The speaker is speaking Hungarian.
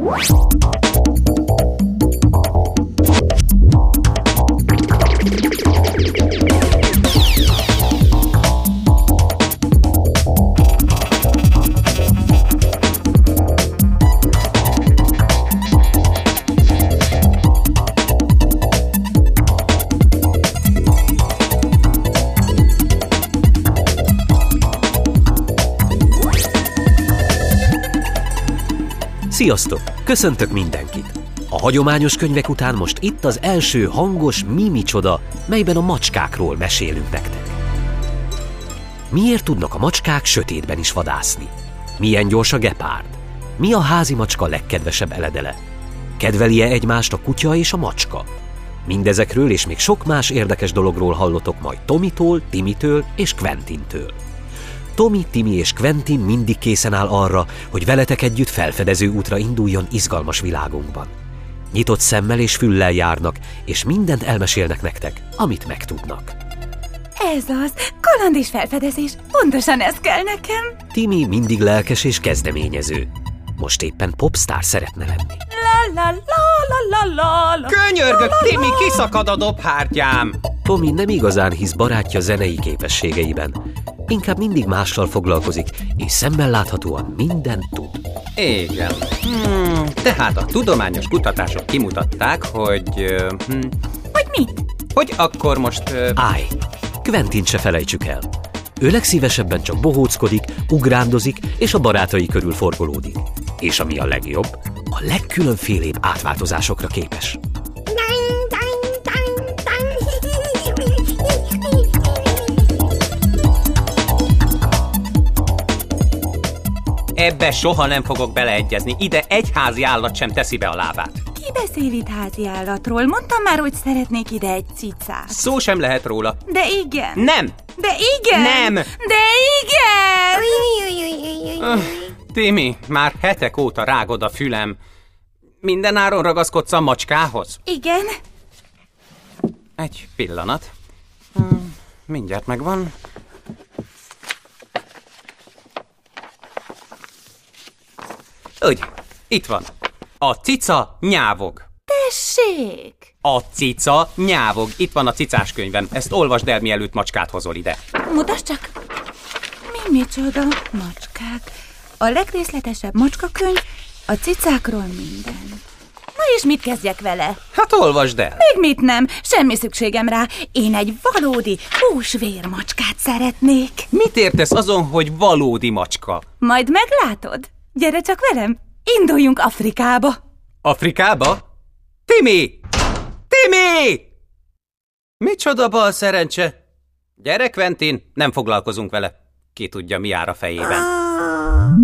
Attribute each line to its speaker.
Speaker 1: Sziasztok! Köszöntök mindenkit! A hagyományos könyvek után most itt az első hangos Mi micsoda, melyben a macskákról mesélünk nektek. Miért tudnak a macskák sötétben is vadászni? Milyen gyors a gepárd? Mi a házi macska legkedvesebb eledele? Kedveli-e egymást a kutya és a macska? Mindezekről és még sok más érdekes dologról hallotok majd Tomitól, Timitől és Quentintől. Tomi, Timi és Quentin mindig készen áll arra, hogy veletek együtt felfedező útra induljon izgalmas világunkban. Nyitott szemmel és füllel járnak, és mindent elmesélnek nektek, amit megtudnak.
Speaker 2: Ez az, kaland és felfedezés, pontosan ez kell nekem.
Speaker 1: Timi mindig lelkes és kezdeményező. Most éppen popstar szeretne lenni.
Speaker 2: La la la la la la.
Speaker 3: Könyörgök, Timi, kiszakad a dobhártyám!
Speaker 1: Tomi nem igazán hisz barátja zenei képességeiben. Inkább mindig mással foglalkozik, és szemmel láthatóan mindent tud.
Speaker 3: Igen. Tehát a tudományos kutatások kimutatták, hogy...
Speaker 2: Hogy mit?
Speaker 3: Hogy akkor most...
Speaker 1: Állj! Quentint se felejtsük el. Ő legszívesebben csak bohóckodik, ugrándozik, és a barátai körül forgolódik. És ami a legjobb, a legkülönfélébb átváltozásokra képes.
Speaker 3: Ebbe soha nem fogok beleegyezni. Ide egy házi állat sem teszi be a lábát.
Speaker 2: Ki beszél itt házi állatról? Mondtam már, hogy szeretnék ide egy cicát.
Speaker 3: Szó sem lehet róla.
Speaker 2: De igen.
Speaker 3: Nem!
Speaker 2: De igen!
Speaker 3: Nem!
Speaker 2: De igen!
Speaker 3: Timi, már hetek óta rágod a fülem. Mindenáron ragaszkodsz a macskához?
Speaker 2: Igen.
Speaker 3: Egy pillanat. Mindjárt megvan. Úgy, itt van. A cica nyávog.
Speaker 2: Tessék!
Speaker 3: A cica nyávog. Itt van a cicás könyvem. Ezt olvasd el, mielőtt macskát hozol ide.
Speaker 2: Mutasd csak. Mi micsoda? Macskák. A legrészletesebb macskakönyv, a cicákról minden. Na és mit kezdjek vele?
Speaker 3: Hát olvasd el.
Speaker 2: Még mit nem, semmi szükségem rá. Én egy valódi húsvér macskát szeretnék.
Speaker 3: Mit értesz azon, hogy valódi macska?
Speaker 2: Majd meglátod. Gyere csak velem, induljunk Afrikába.
Speaker 3: Afrikába? Timi! Timi! Micsoda bal szerencse? Gyere, Quentin, nem foglalkozunk vele. Ki tudja, mi jár a fejében.